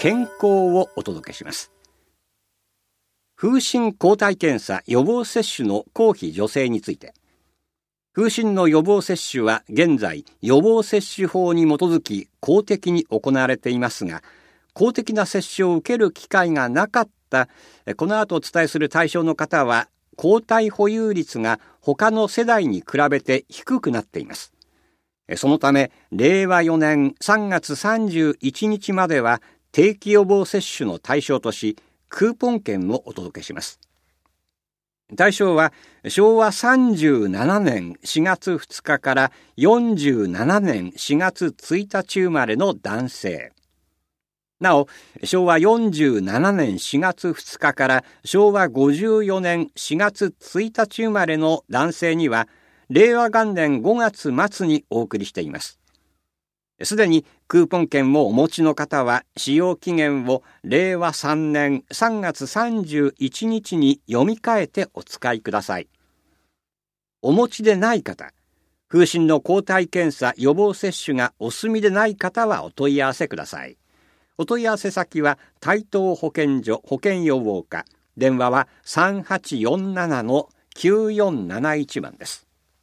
健康をお届けします。風疹抗体検査予防接種の公費助成について、風疹の予防接種は現在予防接種法に基づき公的に行われていますが、公的な接種を受ける機会がなかったこの後お伝えする対象の方は、抗体保有率が他の世代に比べて低くなっています。そのため令和4年3月31日までは定期予防接種の対象とし、クーポン券をお届けします。対象は昭和37年4月2日から47年4月1日生まれの男性。なお、昭和47年4月2日から昭和54年4月1日生まれの男性には、令和元年5月末にお送りしています。すでにクーポン券をお持ちの方は、使用期限を令和3年3月31日に読み替えてお使いください。お持ちでない方、風疹の抗体検査予防接種がお済みでない方はお問い合わせください。お問い合わせ先は台東保健所保健予防課、電話は 3847-9471 番です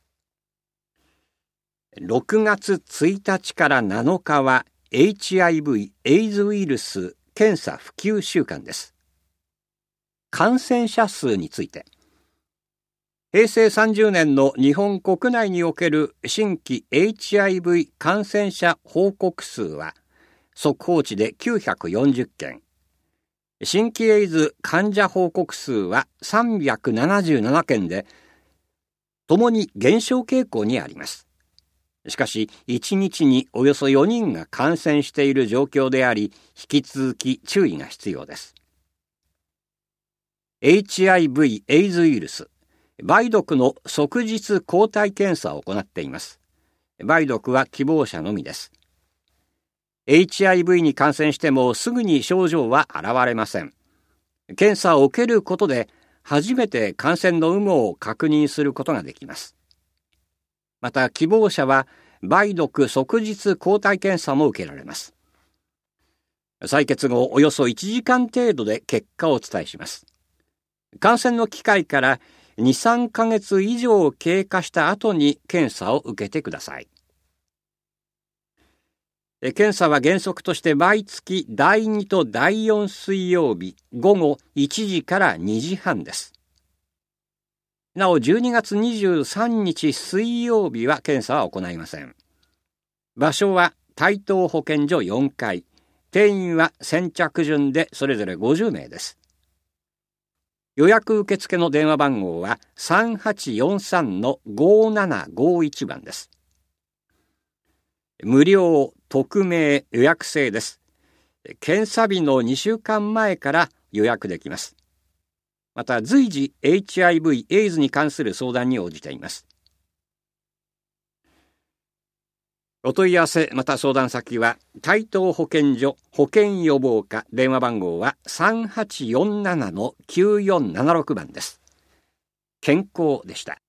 。6月1日から7日は HIV エイズウイルス検査普及週間です。感染者数について、平成30年の日本国内における新規 HIV 感染者報告数は速報値で940件、新規エイズ患者報告数は377件で、ともに減少傾向にあります。しかし、1日におよそ4人が感染している状況であり、引き続き注意が必要です。HIV エイズウイルス、梅毒の即日抗体検査を行っています。梅毒は希望者のみです。HIV に感染してもすぐに症状は現れません。検査を受けることで初めて感染の有無を確認することができます。また希望者は梅毒即日抗体検査も受けられます。採血後およそ1時間程度で結果をお伝えします。感染の機会から2、3ヶ月以上経過した後に検査を受けてください。検査は原則として毎月第2と第4水曜日午後1時から2時半です。なお12月23日水曜日は検査は行いません。場所は台東保健所4階、定員は先着順でそれぞれ50名です。予約受付の電話番号は 3843-5751 番です。無料、匿名、予約制です。検査日の2週間前から予約できます。また随時 HIV エイズに関する相談に応じています。お問い合わせまた相談先は台東保健所保健予防課、電話番号は 3847-9476 番です。健康でした。